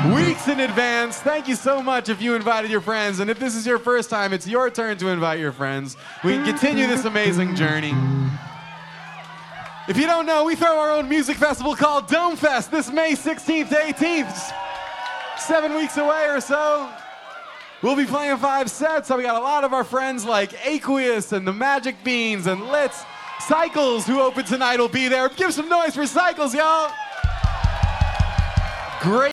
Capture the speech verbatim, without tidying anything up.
weeks in advance. Thank you so much if you invited your friends. And if this is your first time, it's your turn to invite your friends. We can continue this amazing journey. If you don't know, we throw our own music festival called Dome Fest this May sixteenth to eighteenth. Seven weeks away or so. We'll be playing five sets. So we got a lot of our friends like Aqueous and the Magic Beans and Litz. Cycles, who open tonight, will be there. Give some noise for Cycles, y'all. Great.